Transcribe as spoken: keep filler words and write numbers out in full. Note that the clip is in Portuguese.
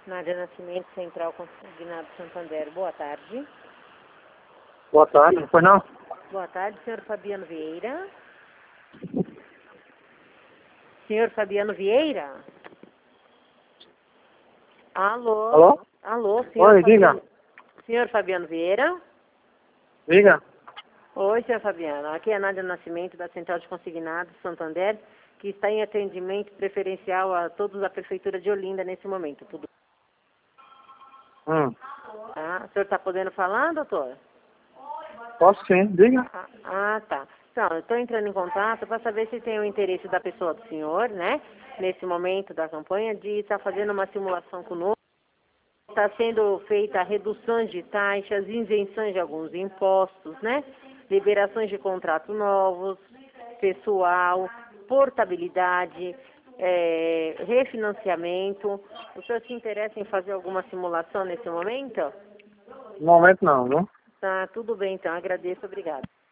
Nádia Nascimento, Central Consignado Santander. Boa tarde. Boa tarde, foi não? Boa tarde, senhor Fabiano Vieira. Senhor Fabiano Vieira? Alô? Alô? Alô, senhor Oi, Fabiano. diga. Senhor Fabiano Vieira? Diga. Oi, senhor Fabiano. Aqui é a Nádia Nascimento, da Central de Consignados Santander, que está em atendimento preferencial a todos da Prefeitura de Olinda nesse momento. Tudo Hum. tá? O senhor está podendo falar, doutor? Posso sim, diga. Ah, ah, tá. Então, eu estou entrando em contato para saber se tem o interesse da pessoa do senhor, né? Nesse momento da campanha, de estar fazendo uma simulação conosco. Está sendo feita reduções de taxas, isenções de alguns impostos, né? Liberações de contratos novos, pessoal, portabilidade, é, refinanciamento. O senhor se interessa em fazer alguma simulação nesse momento? No momento não, viu? Tá, tudo bem então. Agradeço, obrigado.